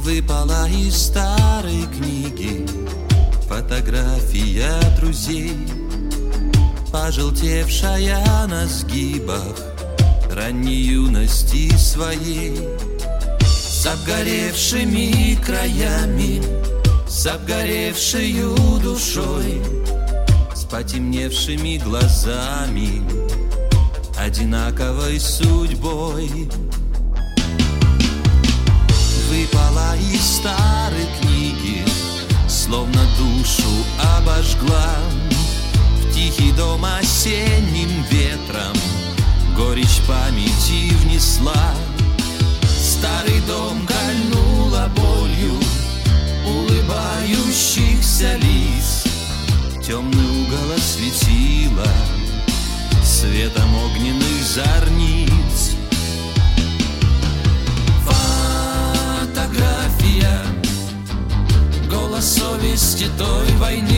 Выпала из старой книги фотография друзей, пожелтевшая на сгибах ранней юности своей, с обгоревшими краями, с обгоревшею душой, с потемневшими глазами, одинаковой судьбой. Выпала из старой книги, словно душу обожгла, в тихий дом осенним ветром горечь памяти внесла. Старый дом кольнула болью улыбающихся лиц, темный угол осветила светом огненных зорниц. Фотография, голос совести той войне,